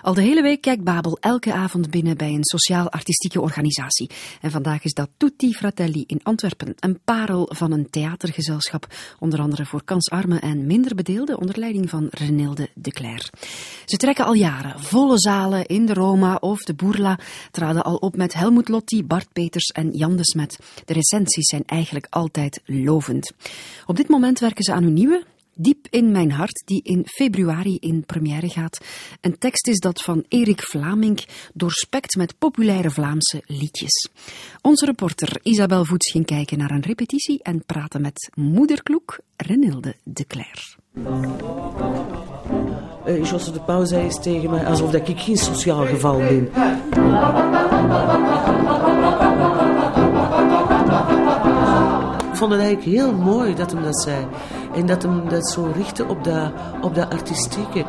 Al de hele week kijkt Babel elke avond binnen bij een sociaal-artistieke organisatie. En vandaag is dat Tutti Fratelli in Antwerpen, een parel van een theatergezelschap, onder andere voor kansarme en minder bedeelden, onder leiding van Renilde de Cler. Ze trekken al jaren volle zalen in de Roma of de Boerla, traden al op met Helmut Lotti, Bart Peters en Jan de Smet. De recensies zijn eigenlijk altijd lovend. Op dit moment werken ze aan hun nieuwe, Diep in mijn hart, die in februari in première gaat. Een tekst is dat van Erik Vlamink, doorspekt met populaire Vlaamse liedjes. Onze reporter Isabel Voets ging kijken naar een repetitie en praten met moederkloek Renilde de Cler. Josse de Pauw zei eens tegen mij, alsof dat ik geen sociaal geval ben. Ik vond het eigenlijk heel mooi dat hem dat zei. En dat hem dat zo richtte op dat artistieke.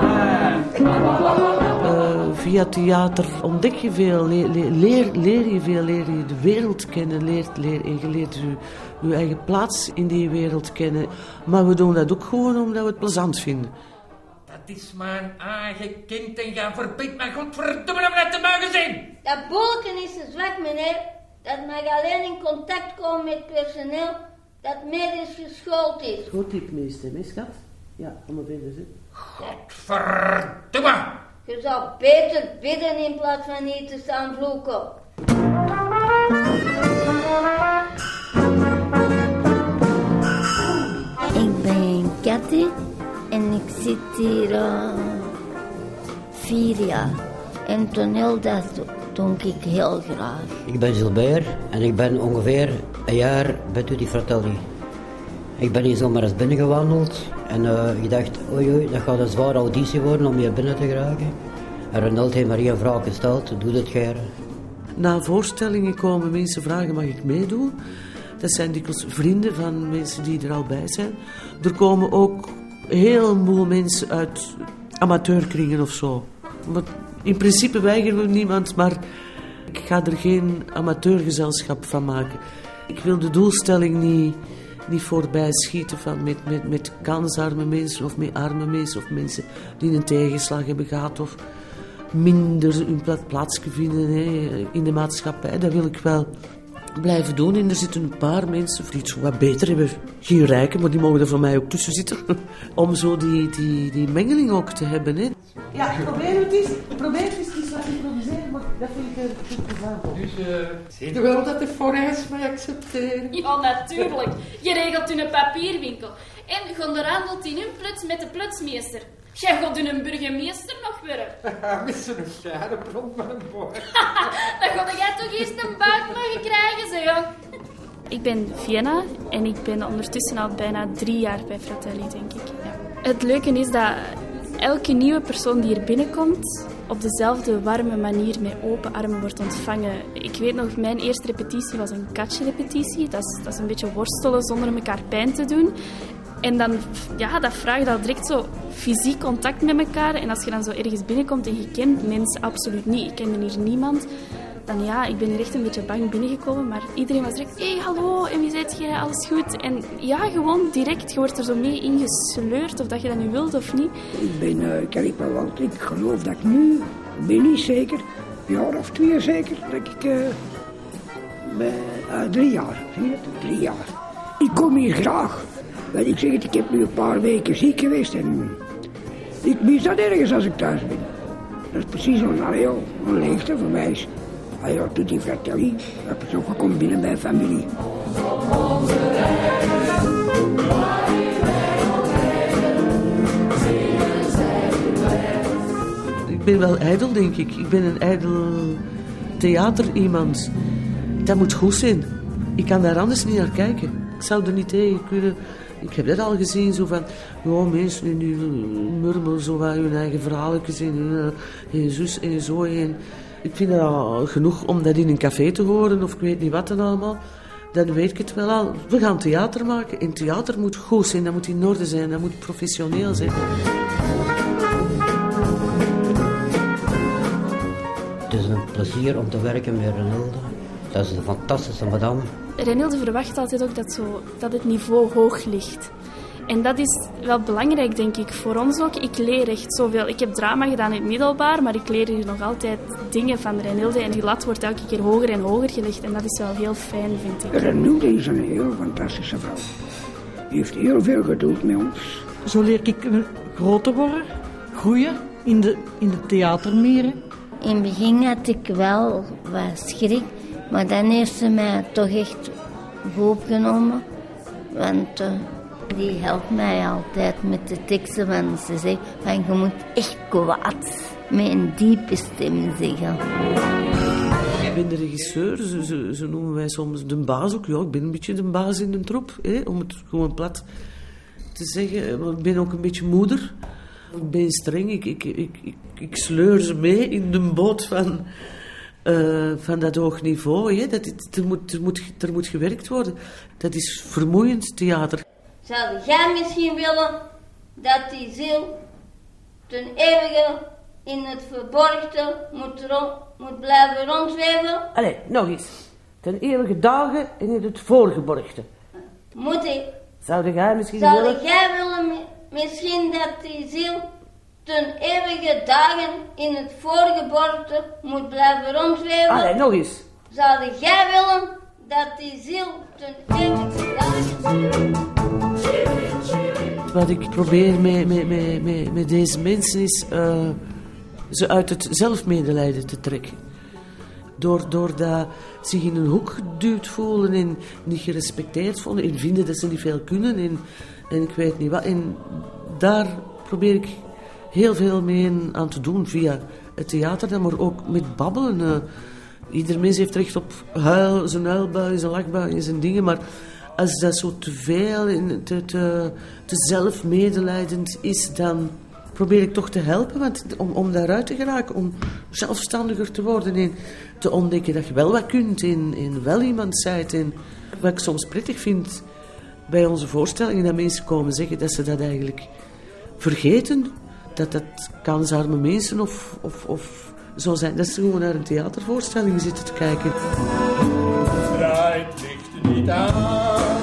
Via theater ontdek je veel, leer je veel, leer je de wereld kennen, en je leert je eigen plaats in die wereld kennen. Maar we doen dat ook gewoon omdat we het plezant vinden. Dat is mijn eigen kind en ga verbied me godverdomme om dat te mogen zien. Dat bolken is te zwak, meneer. Dat mag alleen in contact komen met personeel dat medisch geschoold is. Goed typmeester, hè, schat? Ja, kom maar verder, hè. Godverdomme! Je zou beter bidden in plaats van hier te staan vloeken. Ik ben Cathy en ik zit hier 4 jaar. En toneel, dat doe ik heel graag. Ik ben Gilbert en ik ben ongeveer een jaar bij Tutti Fratelli. Ik ben hier zomaar eens binnengewandeld en ik dacht, oei, dat gaat een zware auditie worden om hier binnen te geraken. En Renilde heeft Marie een vraag gesteld, doe dat gij? Na voorstellingen komen mensen vragen, mag ik meedoen? Dat zijn dikwijls vrienden van mensen die er al bij zijn. Er komen ook heel veel mensen uit amateurkringen of zo. Maar in principe weigeren we niemand, maar ik ga er geen amateurgezelschap van maken. Ik wil de doelstelling niet voorbij schieten van met kansarme mensen of met arme mensen of mensen die een tegenslag hebben gehad of minder hun plaats vinden in de maatschappij. Dat wil ik wel blijven doen. En er zitten een paar mensen die het zo wat beter hebben. Geen rijken, maar die mogen er voor mij ook tussen zitten. Om zo die mengeling ook te hebben. Hè. Ja, probeer het eens wat improviseren, maar dat vind ik goed gedaan. Dus, zie je wel dat de forens mij accepteren? Ja, natuurlijk. Je regelt in een papierwinkel. En je handelt in een plots met de plotsmeester. Jij gaat in een burgemeester nog werken. Met zo'n schadenbron van een boy. Dan ga jij toch eerst een buik mogen krijgen, zeg. Ik ben Vienna en ik ben ondertussen al bijna 3 jaar bij Fratelli, denk ik. Ja. Het leuke is dat elke nieuwe persoon die hier binnenkomt op dezelfde warme manier met open armen wordt ontvangen. Ik weet nog, mijn eerste repetitie was een katje-repetitie. Dat is een beetje worstelen zonder elkaar pijn te doen. En dan, ja, dat vraagt al direct zo fysiek contact met elkaar. En als je dan zo ergens binnenkomt en je kent mensen absoluut niet, ik kende hier niemand, dan ja, ik ben hier echt een beetje bang binnengekomen. Maar iedereen was direct, hey, hallo, en wie zijt jij, alles goed? En ja, gewoon direct, je wordt er zo mee ingesleurd, of dat je dat nu wilt of niet. Ik ben Calipa Walter, ik geloof dat ik nu, ben niet zeker, een jaar of 2 zeker, dat ik 3 jaar, zie je het? 3 jaar. Ik kom hier graag. Want ik zeg het, ik heb nu een paar weken ziek geweest en ik mis dat ergens als ik thuis ben. Dat is precies een leegte voor mij. Tutti Fratelli, dat is ook gekomen binnen bij familie. Ik ben wel ijdel, denk ik. Ik ben een ijdel theater iemand. Dat moet goed zijn. Ik kan daar anders niet naar kijken. Ik zou er niet tegen kunnen. Ik heb dat al gezien, zo van, ja, mensen die murmelen zo van hun eigen verhaaltjes en zus en zo. En ik vind het al genoeg om dat in een café te horen, of ik weet niet wat dan allemaal. Dan weet ik het wel al. We gaan theater maken en theater moet goed zijn, dat moet in orde zijn, dat moet professioneel zijn. Het is een plezier om te werken met Renilde. Dat is een fantastische madame. Renilde verwacht altijd ook dat het niveau hoog ligt. En dat is wel belangrijk, denk ik, voor ons ook. Ik leer echt zoveel. Ik heb drama gedaan in het middelbaar, maar ik leer hier nog altijd dingen van Renilde. En die lat wordt elke keer hoger en hoger gelegd. En dat is wel heel fijn, vind ik. Renilde is een heel fantastische vrouw. Die heeft heel veel geduld met ons. Zo leer ik groter worden, groeien in de theatermeren. In het begin had ik wel wat schrik, maar dan heeft ze mij toch echt goed opgenomen. Want die helpt mij altijd met de teksten, want ze zegt van je moet echt kwaad met een diepe stem zeggen. Ik ben de regisseur, zo noemen wij soms de baas ook. Ja, ik ben een beetje de baas in de troep, om het gewoon plat te zeggen. Maar ik ben ook een beetje moeder. Ik ben streng, ik sleur ze mee in de boot van dat hoog niveau. Er moet gewerkt worden. Dat is vermoeiend, theater. Zou jij misschien willen dat die ziel ten eeuwige in het verborgde moet blijven rondzweven? Allee, nog eens. Ten eeuwige dagen in het voorgeborgde. Moet ik? Zou jij misschien misschien dat die ziel ten eeuwige dagen in het voorgeborgde moet blijven rondzweven? Allee, nog eens. Zou jij willen dat die ziel ten eeuwige dagen... Wat ik probeer met deze mensen is ze uit het zelfmedelijden te trekken. Doordat zich in een hoek geduwd voelen en niet gerespecteerd voelen en vinden dat ze niet veel kunnen en ik weet niet wat. En daar probeer ik heel veel mee aan te doen via het theater, maar ook met babbelen. Ieder mens heeft recht op zijn huilbui, zijn lachbui en zijn dingen, maar als dat zo te veel en te zelfmedelijdend is, dan probeer ik toch te helpen, want om daaruit te geraken, om zelfstandiger te worden en te ontdekken dat je wel wat kunt en wel iemand bent. En wat ik soms prettig vind bij onze voorstellingen, dat mensen komen zeggen dat ze dat eigenlijk vergeten, dat kansarme mensen of zo zijn, dat ze gewoon naar een theatervoorstelling zitten te kijken. Draait licht niet aan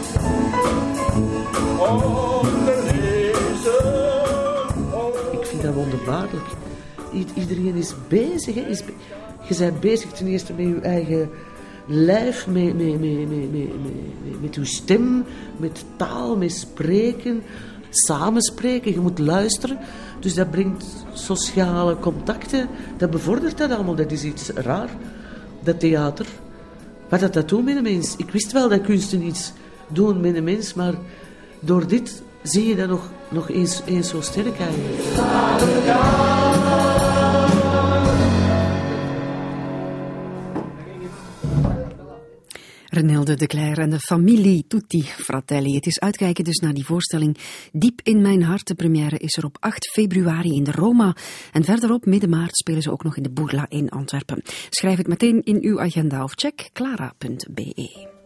onder deze. Ik vind dat wonderbaarlijk. Iedereen is bezig. Hè. Je bent bezig ten eerste met je eigen lijf, met je stem, met taal, met spreken, samenspreken. Je moet luisteren. Dus dat brengt sociale contacten. Dat bevordert dat allemaal. Dat is iets raar, dat theater. Wat dat doet met een mens. Ik wist wel dat kunsten iets doen met een mens, maar door dit zie je dat nog eens zo sterk eigenlijk. Renilde de Cler en de familie Tutti Fratelli. Het is uitkijken dus naar die voorstelling Diep in mijn hart. De première is er op 8 februari in de Roma. En verderop, midden maart, spelen ze ook nog in de Bourla in Antwerpen. Schrijf het meteen in uw agenda of check clara.be.